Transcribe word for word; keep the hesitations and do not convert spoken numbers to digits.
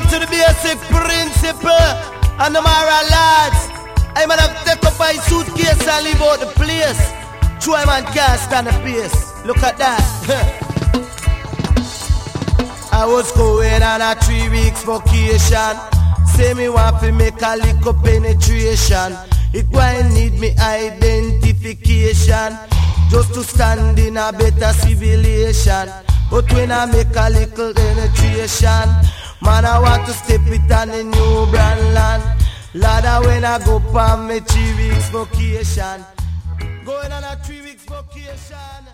down to the basic principle. And the moral lads, I man have take up my suitcase and leave out the place. True man can't stand the pace. Look at that. I was going on a three weeks vacation. Say me want to make a little penetration. It why need me identification, just to stand in a better civilization. But when I make a little penetration, man I want to step it on a new brand land. Ladder when I go for me three weeks vacation. Going on a three weeks vacation.